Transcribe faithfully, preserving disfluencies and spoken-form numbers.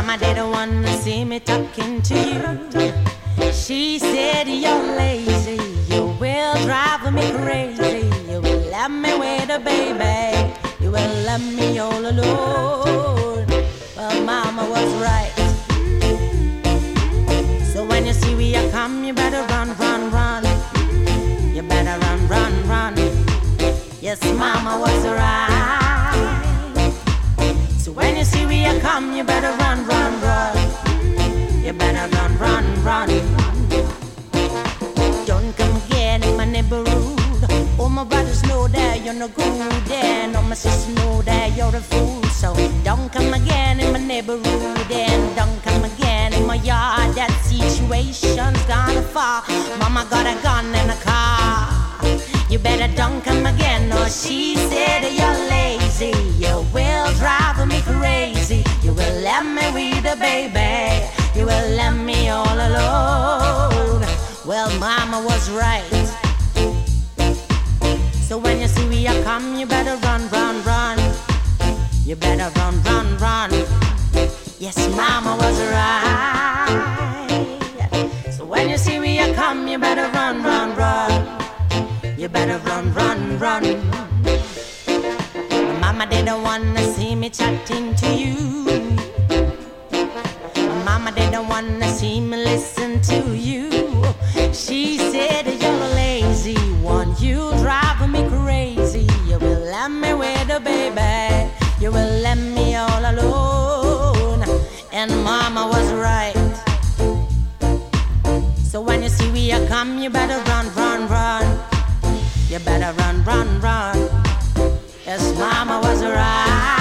Mama didn't want to see me talking to you. She said you're lazy, you will drive me crazy. You will let me with a baby, you will let me all alone. Well, Mama was right. So when you see we are come, you better run, run, run. You better run, run, run. Yes, Mama was right. So when you see we are come, you better run, run, run. You better run, run, run. Don't come again in my neighborhood. All my brothers know that you're no good, and all my sisters know that you're a fool. So don't come again in my neighborhood, and don't come again in my yard. That situation's gonna fall. Mama got a gun and a car. You better don't come again. No, she said you're lazy. You will drive me crazy. You will let me with a baby. You will let me all alone. Well, Mama was right. So when you see we are come, you better run, run, run. You better run, run, run. Yes, Mama was right. So when you see we are come, you better run, run, run. You better run, run, run. Mama didn't wanna see me chatting to you. Mama didn't wanna see me listen to you. She said you're lazy one, you drive me crazy. You will let me with a baby, you will let me all alone. And Mama was right. So when you see we are come, you better run, run, run. You better run, run, run. Yes, Mama was right.